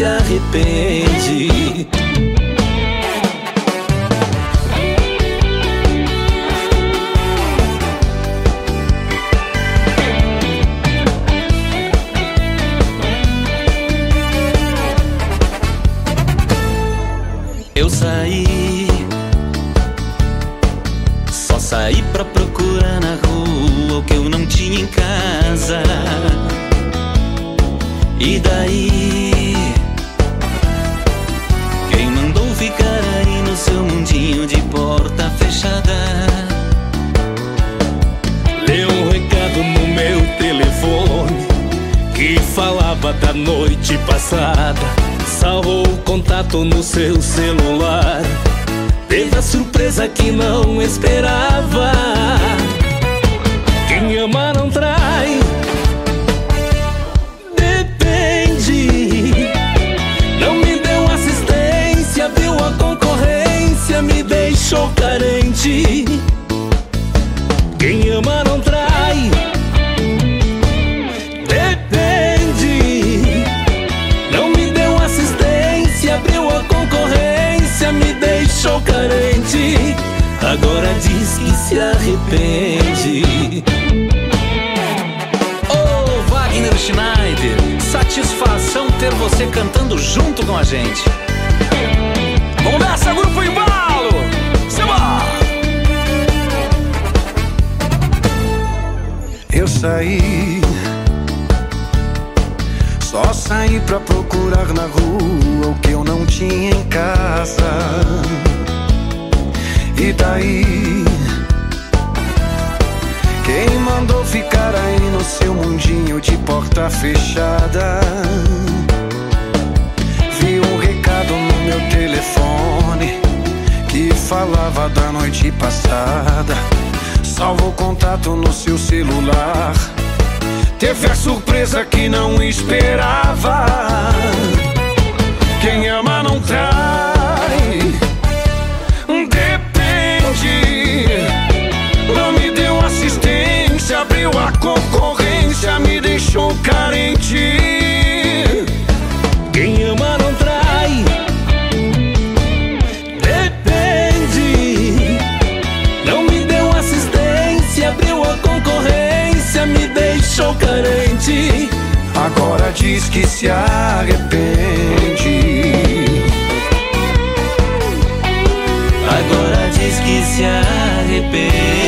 se arrepende. Eu saí, só saí pra procurar na rua o que eu não tinha em casa. E daí, quem mandou ficar aí no seu mundinho de porta fechada? Leu um recado no meu telefone que falava da noite passada. Salvou o contato no seu celular. Teve a surpresa que não esperava. Quem ama não trai. Depende. Não me deu assistência, viu a concorrência, me deixou carente. Quem ama não trai. Abriu a concorrência, me deixou carente. Agora diz que se arrepende. Ô Wagner Schneider, satisfação ter você cantando junto com a gente. Vamos nessa, Grupo Embalo! Samba! Eu saí, só saí pra procurar na rua o que eu não tinha em casa. E daí, quem mandou ficar aí no seu mundinho de porta fechada? Vi um recado no meu telefone que falava da noite passada. Salvou o contato no seu celular. Teve a surpresa que não esperava. Quem ama não trai. Depende. Não me deu assistência, abriu a concorrência, me deixou carente. Quem ama não trai. Depende. Não me deu assistência, abriu a concorrência, me deixou carente. Agora diz que se arrepende. Agora diz que se arrepende.